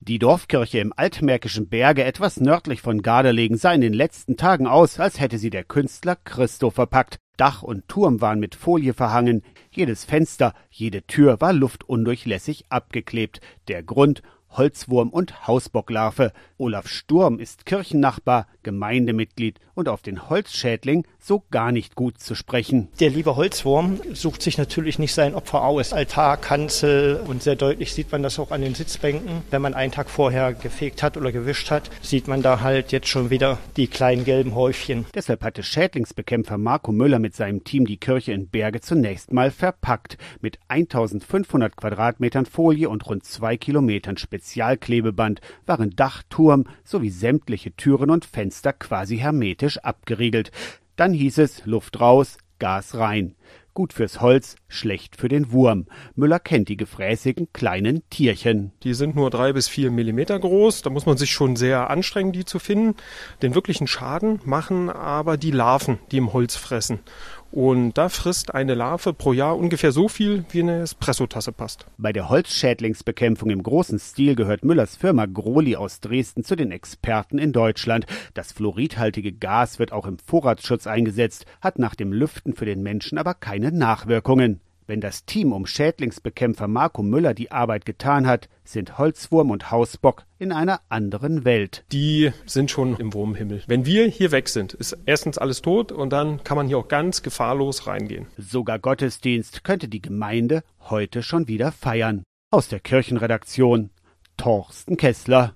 Die Dorfkirche im altmärkischen Berge, etwas nördlich von Gardelegen, sah in den letzten Tagen aus, als hätte sie der Künstler Christo verpackt. Dach und Turm waren mit Folie verhangen, jedes Fenster, jede Tür war luftundurchlässig abgeklebt. Der Grund: Holzwurm und Hausbocklarve. Olaf Sturm ist Kirchennachbar, Gemeindemitglied und auf den Holzschädling so gar nicht gut zu sprechen. Der liebe Holzwurm sucht sich natürlich nicht sein Opfer aus. Altar, Kanzel, und sehr deutlich sieht man das auch an den Sitzbänken. Wenn man einen Tag vorher gefegt hat oder gewischt hat, sieht man da halt jetzt schon wieder die kleinen gelben Häufchen. Deshalb hatte Schädlingsbekämpfer Marco Müller mit seinem Team die Kirche in Berge zunächst mal verpackt. Mit 1500 Quadratmetern Folie und rund 2 Kilometern Spezialklebeband waren Dach, Turm sowie sämtliche Türen und Fenster quasi hermetisch abgeriegelt. Dann hieß es: Luft raus, Gas rein. Gut fürs Holz, schlecht für den Wurm. Müller kennt die gefräßigen kleinen Tierchen. Die sind nur 3 bis 4 Millimeter groß. Da muss man sich schon sehr anstrengen, die zu finden. Den wirklichen Schaden machen aber die Larven, die im Holz fressen. Und da frisst eine Larve pro Jahr ungefähr so viel, wie eine Espressotasse passt. Bei der Holzschädlingsbekämpfung im großen Stil gehört Müllers Firma Groli aus Dresden zu den Experten in Deutschland. Das fluoridhaltige Gas wird auch im Vorratsschutz eingesetzt, hat nach dem Lüften für den Menschen aber keine Nachwirkungen. Wenn das Team um Schädlingsbekämpfer Marco Müller die Arbeit getan hat, sind Holzwurm und Hausbock in einer anderen Welt. Die sind schon im Wurmhimmel. Wenn wir hier weg sind, ist erstens alles tot und dann kann man hier auch ganz gefahrlos reingehen. Sogar Gottesdienst könnte die Gemeinde heute schon wieder feiern. Aus der Kirchenredaktion, Thorsten Kessler.